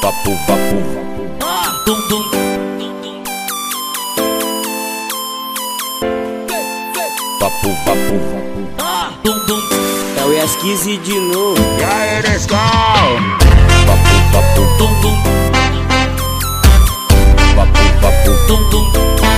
Papo, papo, tum, tum. Papo, papo, tum, tum. É o ES15 de novo. E aí, Nescau? Papo, papo, Tum, tum. papo, papo, Tum, tum.